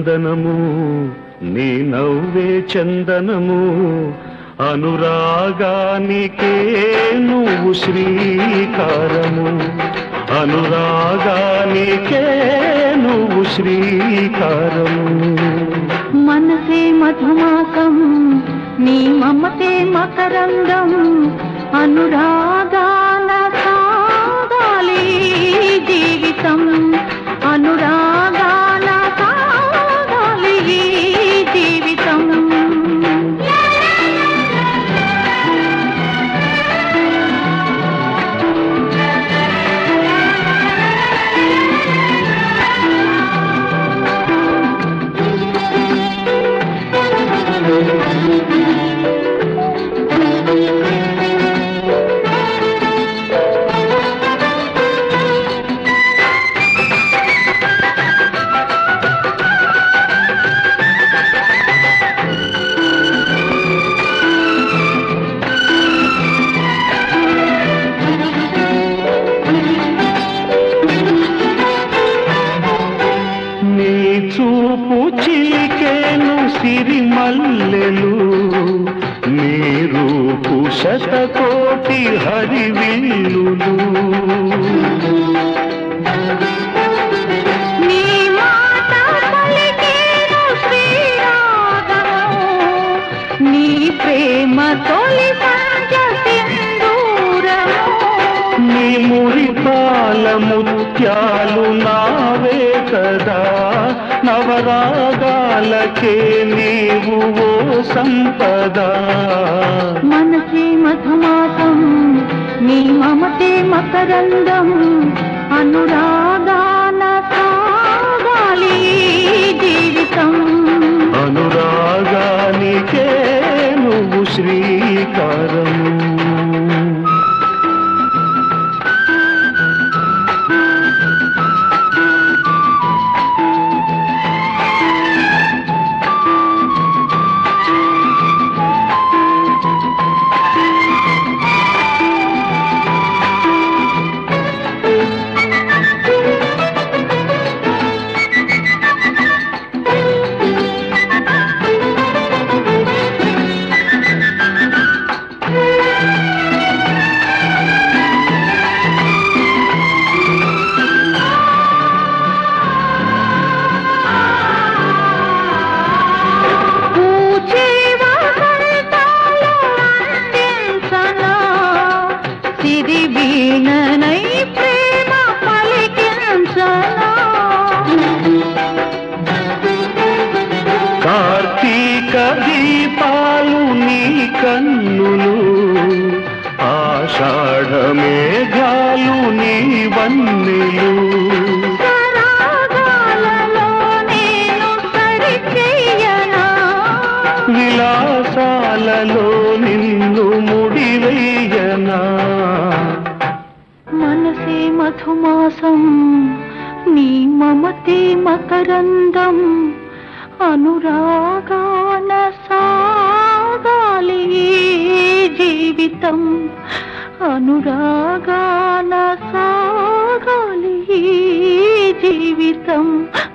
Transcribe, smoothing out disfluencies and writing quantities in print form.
నందనము నీ నవ్వే చందనము అనురాగానికే నువ్వు శ్రీకారము అనురాగానికే నువ్వు శ్రీకారము మనసే మధుమాసం నీ మమతే మకరందం అనురాగాల సాగాలి జీవితం అనురాగాల సాగాలి జీవితం చూపు చిలికేను సిరిమల్లెలు నీ రూపు శతకోటి హరివిల్లులు నీ మాట పలికేను శ్రీరాగము నీ ప్రేమ తొలి సంజ సింధూరము నీ మురిపాల ముత్యాలు నావే కదా నవరాగాలకే నీవు ఓ సంపద మనసే మధుమాసం నీ మమతే మకరందం అనురాగాన సాగాలి జీవితం అనురాగానికే నువ్వు శ్రీకారము వీణనై ప్రేమ పలికించనా కార్తీక దీపాలు నీ కన్నులు ఆషాఢ మేఘాలు నీ వన్నెలు సరాగాలలో నేను సరిచెయ్యనా విలాసాలలో నిన్ను ముడివేయనా మనసే మధుమాసం నీ మమతే మకరందం అనురాగాన సాగాలి జీవితం అనురాగాన సాగాలి జీవితం